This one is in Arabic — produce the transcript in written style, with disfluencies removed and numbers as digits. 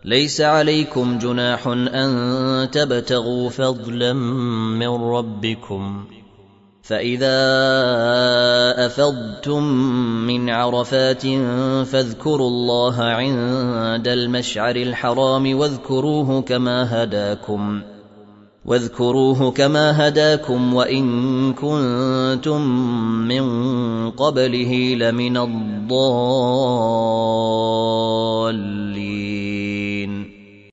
ليس عليكم جناح أن تبتغوا فضلا من ربكم، فإذا أفضتم من عرفات فاذكروا الله عند المشعر الحرام واذكروه كما هداكم وإن كنتم من قبله لمن الضالين.